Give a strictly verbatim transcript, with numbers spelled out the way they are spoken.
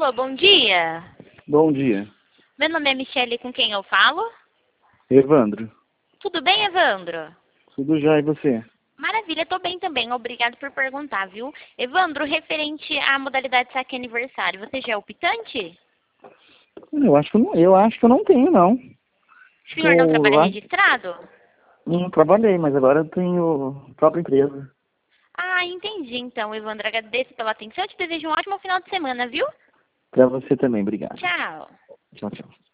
Alô, bom dia. Bom dia. Meu nome é Michele, com quem eu falo? Evandro. Tudo bem, Evandro? Tudo já, e você? Maravilha, tô bem também. Obrigado por perguntar, viu? Evandro, referente à modalidade saque aniversário, você já é optante? Eu acho que eu não, eu acho que eu não tenho, não. O Acho que senhor não eu trabalha lá registrado? não trabalhei, mas agora eu tenho própria empresa. Ah, entendi então, Evandro. Agradeço pela atenção. Eu te desejo um ótimo final de semana, viu? Pra você também, obrigado. Tchau. Tchau, tchau.